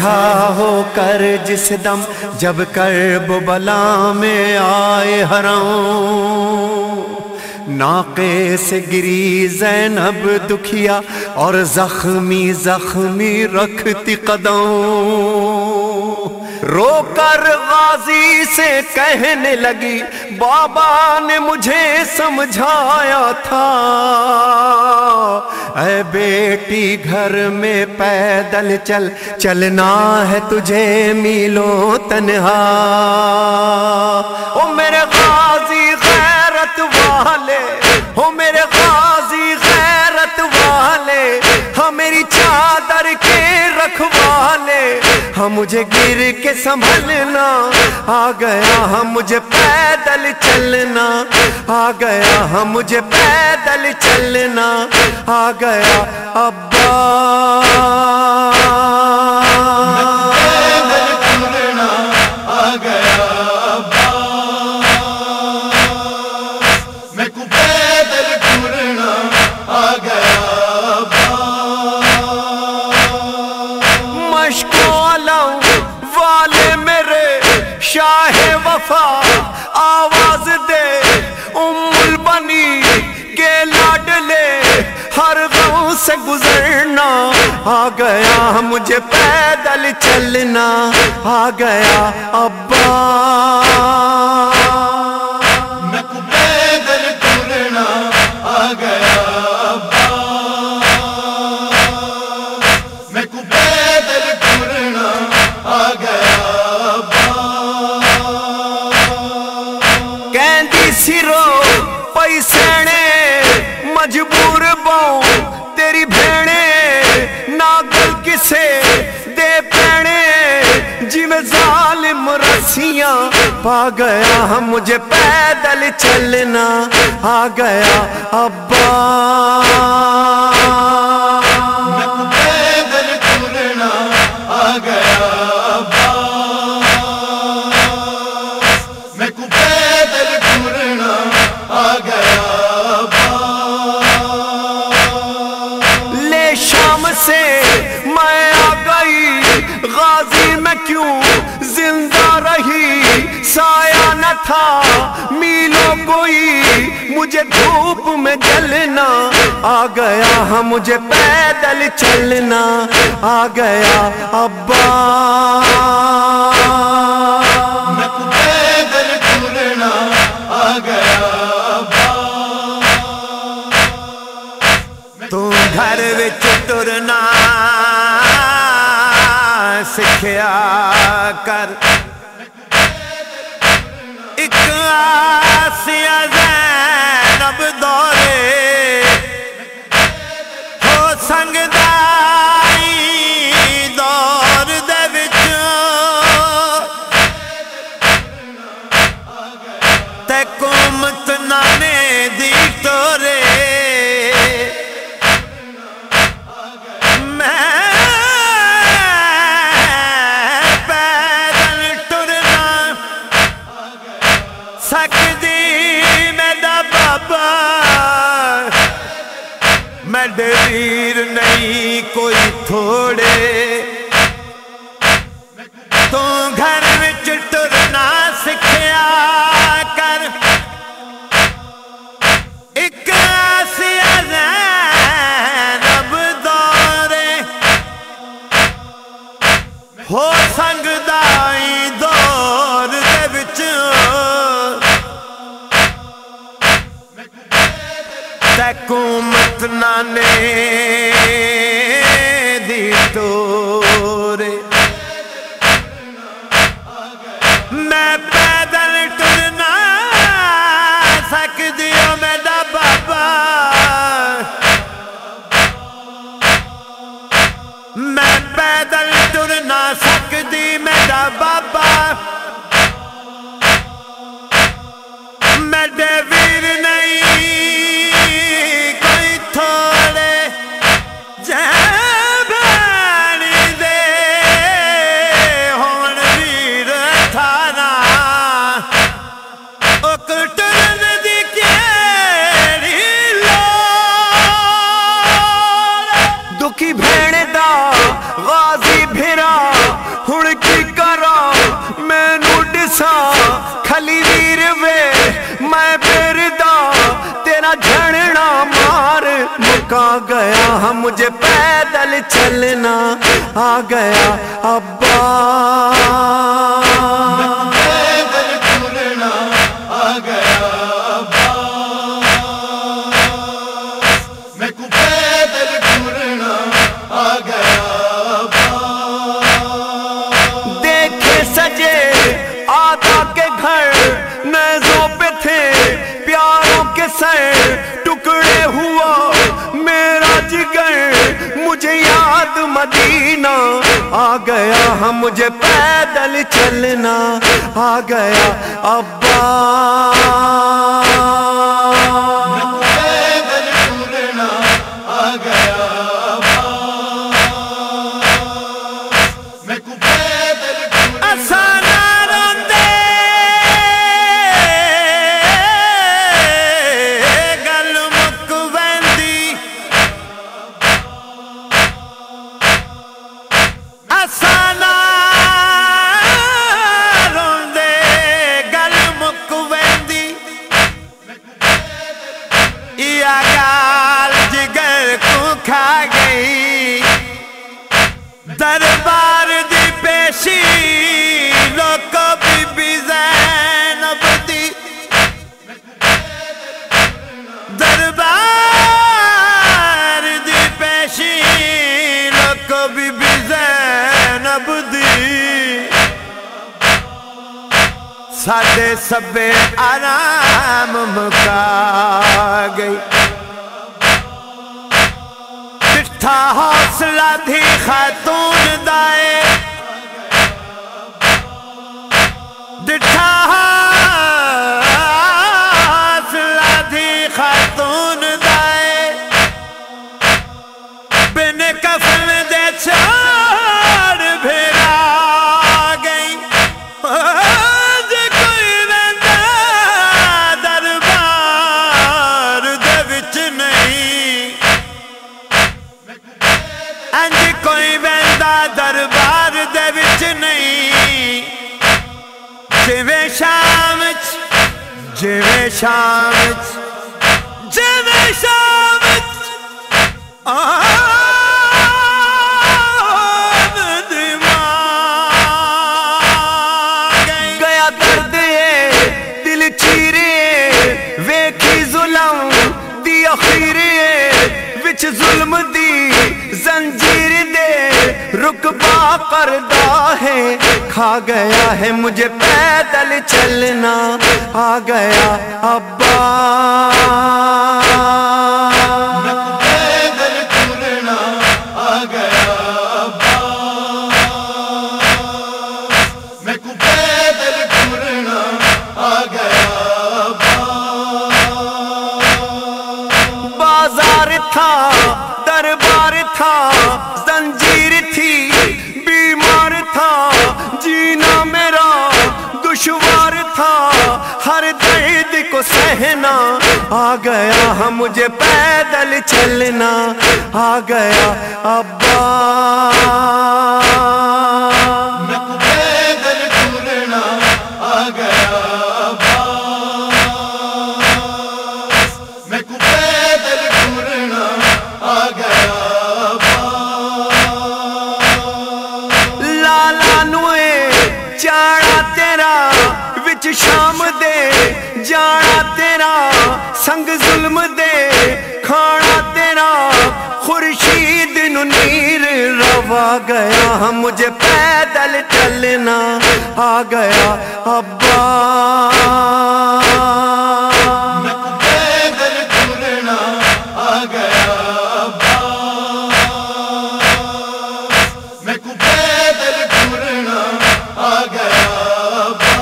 رہا ہو کر جس دم جب کرب و بلا میں آئے حرم، ناقے سے گری زینب دکھیا اور زخمی زخمی رکھتی قدم، رو کر غازی سے کہنے لگی بابا نے مجھے سمجھایا تھا، اے بیٹی گھر میں پیدل چل، چلنا ہے تجھے میلوں تنہا، او میرے غازی غیرت والے، او میرے غازی غیرت والے، ہاں میری چادر کے رکھوالے، ہاں مجھے گر کے سنبھلنا آ گیا، ہاں مجھے پیدل چلنا آ گیا، ہاں مجھے پیدل چلنا آ گیا ابا، پیدل چلنا آ گیا ابا، میں کو پیدل چلنا آ گیا ابا، مشکولوں والے میرے شاہ وفا آواز دے، ام البنی کے لاڈلے ہر غم سے گزرنا آ گیا، مجھے پیدل چلنا آ گیا ابا، میں کو پیدل چلنا آ گیا ابا، میں کو پیدل چلنا آ گیا ابا، کہندی سرو پیسے مجبور باؤں تیری بھیڑے ناگل کسے دے پیڑے، جی میں ظالم رسیاں پا گیا، مجھے پیدل چلنا آ گیا ابا، میں کو پیدل چلنا آ گیا ابا، میں کو پیدل چلنا آ گیا ابا، لے شام سے میں آ گئی غازی میں کیوں زندہ رہی، سایہ نہ تھا میلوں کوئی مجھے دھوپ میں جلنا آ گیا، ہاں مجھے پیدل چلنا آ گیا ابا، میں کو پیدل چلنا آ گیا ابا، تو گھر وچ ٹرنا سکھیا کر، ایک آسیہ زینب دورے ہو سنگدائی دور دے وچ، تے قومت نانے دی ٹورے، میں ویر نہیں کوئی تھوڑے، تو گھر وچ ٹرنا سکھیا کر، ایک آسیہ زینب دورے ہو سنگدائی دور دے وچ، تے قومت نانے دی ٹورے، میں پیدل ٹرنا سکدی ہوں میرا بابا، میں پیدل ٹرنا سکدی میرا بابا، میرے ویر نہیں کوئی تھوڑے، جے بھانی دے ہون ویر تھارا، او کٹرن دی کیڑی لوڑ، دکھی بھیڑ دا غازی بھرا چلنا آ گیا ابا پیدل ٹرنا آ گیا ابا میں کو پیدل ٹرنا آ گیا ابا دیکھے سجے آقا کے گھر نیزوں پہ تھے پیاروں کے سر ٹکڑے ہوا میرا جگر مجھے یاد مدینہ آ گیا ہم مجھے پیدل چلنا آ گیا ابا پیدل ٹرنا آ گیا ابا میں کو پیدل اسانا روندے گل مک ویندی اسانا روندے گل مک ویندی یا گال جگر کو کھا گئی دربار دی پیشی لوکو بی بی زینب دی دربار دی پیشی لوکو بی بی زینب دی ساڈے سبے آرام مکا گئی ڈٹھا حوصلہ تھی خاتون دائے ڈٹھا حوصلہ تھی خاتون دائے بن کفن دے چھاڑ بھیرا گئی کوئی رہندا دربار دے وچ نہیں انج کوئی بندہ دربار دے وچ نہیں جویں شام وچ جویں شام وچ جویں شام وچ گیا درد دل چیرے ویکھی ظلم دی اخیرے وچ ظلم دی زنجیر دے رکبہ کردا ہے کھا گیا ہے مجھے پیدل چلنا آ گیا ابا پیدل ٹرنا آ گیا ابا میں کو پیدل ٹرنا آ گیا ابا بازار تھا دربار تھا زنجیر تھی بیمار تھا جینا میرا دشوار تھا ہر درد کو سہنا آ گیا ہم مجھے پیدل چلنا آ گیا ابا میں کو پیدل ٹرنا آ گیا ابا میں کو پیدل ٹرنا آ گیا ابا لالا نوئے چاڑا تیرا وچ شام دے جانا تیرا سنگ ظلم دے کھانا تیرا خورشید نو نیر روا گیا ہم مجھے پیدل چلنا آ گیا ابا میں کو پیدل ٹرنا آ گیا ابا میں کو پیدل ٹرنا آ گیا ابا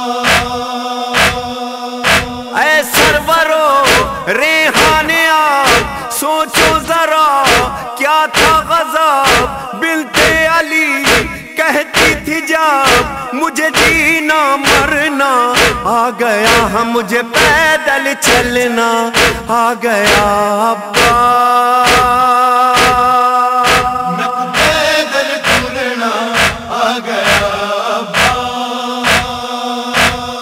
اے سرورو ریحانیہ سوچو ذرا کیا تھا غضب بنت علی کہتی تھی جب مجھے جینا مرنا آ گیا ہم مجھے پیدل چلنا آ گیا ابا